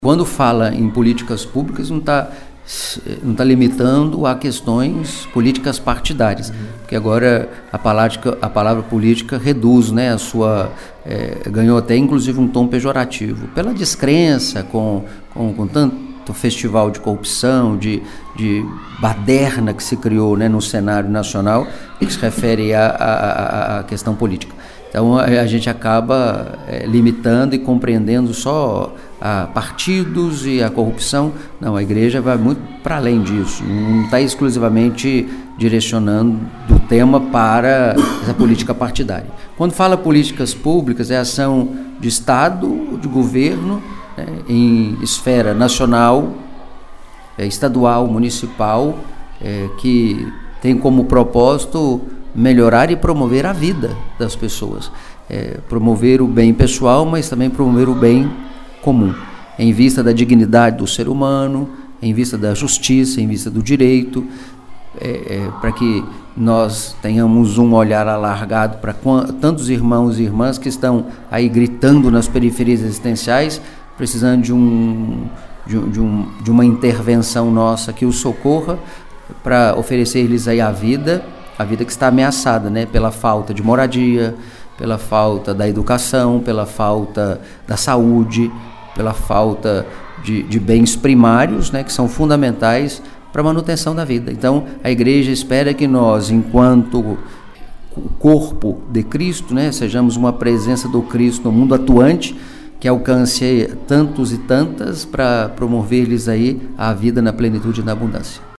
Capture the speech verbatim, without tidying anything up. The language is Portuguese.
Quando fala em políticas públicas, não está não tá limitando a questões políticas partidárias, uhum. porque agora a palavra, a palavra política reduz, né, a sua, é, ganhou até inclusive um tom pejorativo, pela descrença com, com, com tanto festival de corrupção, de, de baderna que se criou, né, no cenário nacional, que se refere à questão política. Então a, a gente acaba é, limitando e compreendendo só a partidos e a corrupção. Não, a igreja vai muito para além disso, não está exclusivamente direcionando o tema para essa política partidária. Quando fala políticas públicas, é ação de Estado, de governo, né, em esfera nacional, é, estadual, municipal, é, que tem como propósito melhorar e promover a vida das pessoas, é, promover o bem pessoal, mas também promover o bem comum, em vista da dignidade do ser humano, em vista da justiça, em vista do direito, é, é, para que nós tenhamos um olhar alargado para tantos irmãos e irmãs que estão aí gritando nas periferias existenciais, precisando de, um, de, de, um, de uma intervenção nossa que os socorra, para oferecer-lhes aí a vida, a vida que está ameaçada, né, pela falta de moradia, pela falta da educação, pela falta da saúde, pela falta de, de bens primários, né, que são fundamentais para a manutenção da vida. Então, a igreja espera que nós, enquanto corpo de Cristo, né, sejamos uma presença do Cristo no mundo atuante, que alcance tantos e tantas para promover-lhes aí a vida na plenitude e na abundância.